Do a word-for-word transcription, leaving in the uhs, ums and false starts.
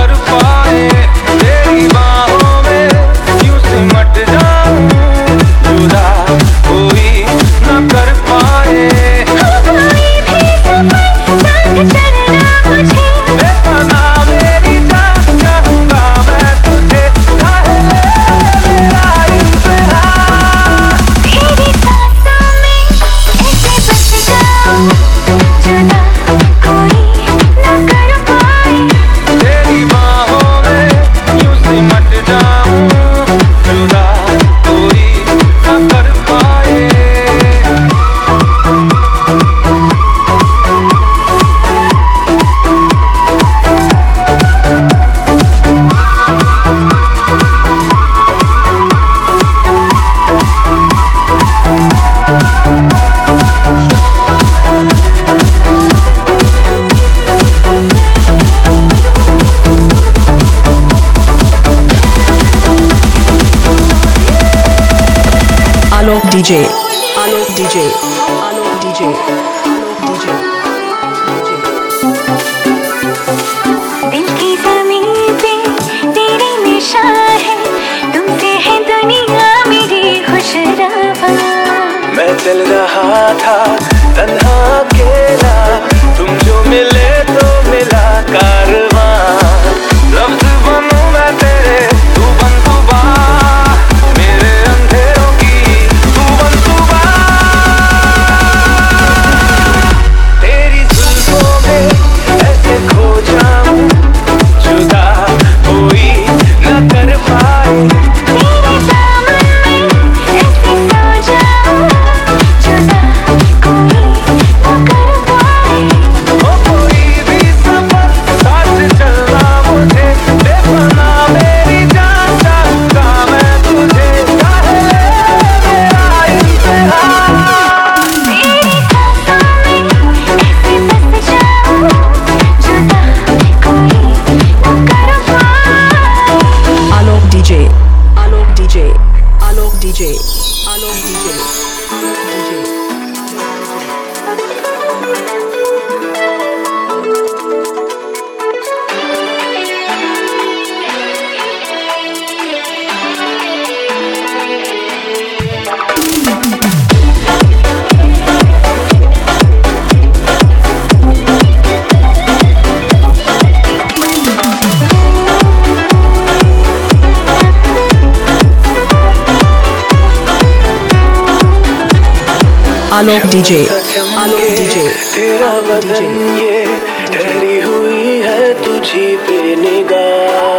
कर पाए, तेरी बाहों में यूं सिमट जाऊं, जुदा कोई न कर पाए। कोई भी सफर संग चलना मुझे, बेपना मेरी जान चाहूंगा मैं तुझे, चाहे ले मेरा इंतजार। तेरी सांसों में ऐसे बस जाऊं, जुदा कोई न कर पाए। तेरी बाहों में यूं सिमट जाऊं, जुदा कोई न कर पाए। Alok D J, Alok D J, Alok D J, Alok D J, दिल की ज़मीं पे तेरी निशान है, तुमसे है दुनिया मेरी खुशरवा। मैं चल रहा था तन्हा अकेला, तुम जो मिले तो मिला कारवां। लफ्ज बनूं मैं तेरे, तू बन सुबह, मेरे अंधेरों की तू बन सुबह। तेरी जुल्फों में ऐसे खो जाऊं, जुदा कोई न कर पाए। तेरे दामन में ऐसे सो जाऊं, जुदा कोई न कर पाए। ओ कोई भी सफर साथ चलना मुझे, बेपना मेरी जान चाहूंगा मैं तुझे, चाहे ले मेरा इंतजार। तेरी सांसों में ऐसे बस जाऊं, जुदा कोई न कर पाए। Alok D J, Alok D J, Alok D J, Alok D J, Alok D J. Alok D J, Alok D J, तेरा Alok D बदन J. ये ठहरी हुई है तुझी पे निगाह।